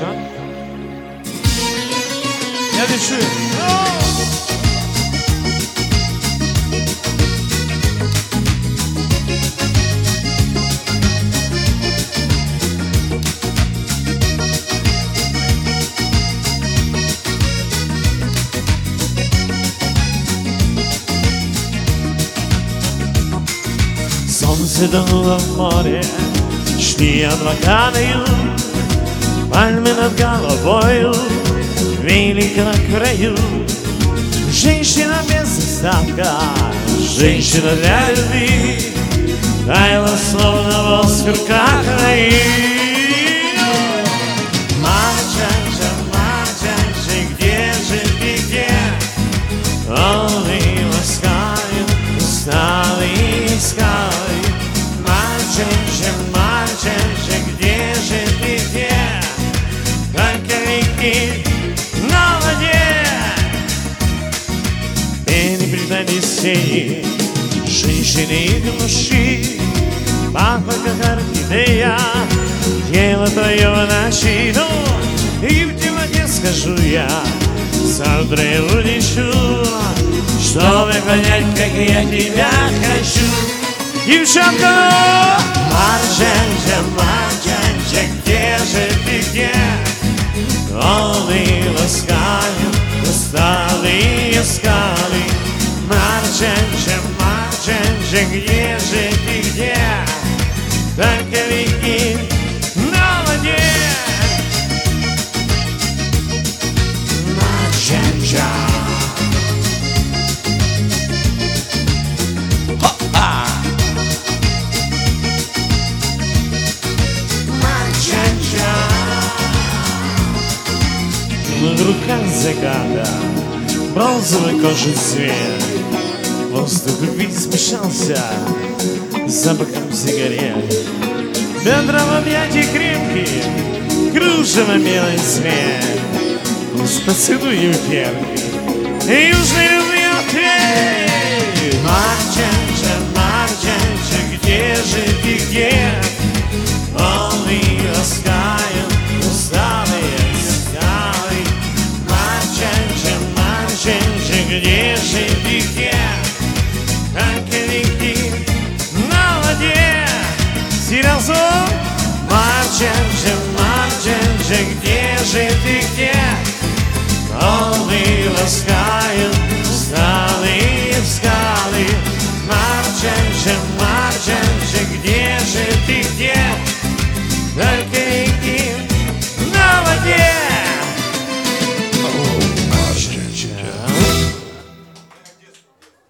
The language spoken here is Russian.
Что? Я лечу. Солнце тонуло в море, шли облака на юг, пальмы над головою, велико на краю. Женщина без остатка, женщина для любви, таяла словно воск в руках моих. Мальчанча, мальчанча, где же ты, где? Волны ласкают усталые скалы. Мальчанча, мальчанча, где же ты, где? Только реки на воде. Пели предались женщины и души, пахло как орхидея, тело твое в ночи. Ну, и в темноте скажу я, завтра я улечу, чтобы понять, как я тебя хочу. Девчонка, Марджанджа, Марджанджа, где же ты, где? Волны ласкают усталые скалы. Марджанджа, Марджанджа, где же ты, где? Только реки на воде. Марджанджа. В руках заката бронзовый кожи цвет, воздух весь смешался запахом сигарет. Бедра в объятии крепкие, кружево белый цвет. Пусть поцелуем первый южный любви ответ. Марджанджа, Марджанджа, где же ты, где? Волны ласкают усталые скалы. Марджанджа, Марджанджа, где же ты, где? Только реки на воде. Серьезно? Марджанджа, Марджанджа, где же ты, где? Волны ласкают усталые скалы. Марджанджа, Марджанджа, где же ты, где? Только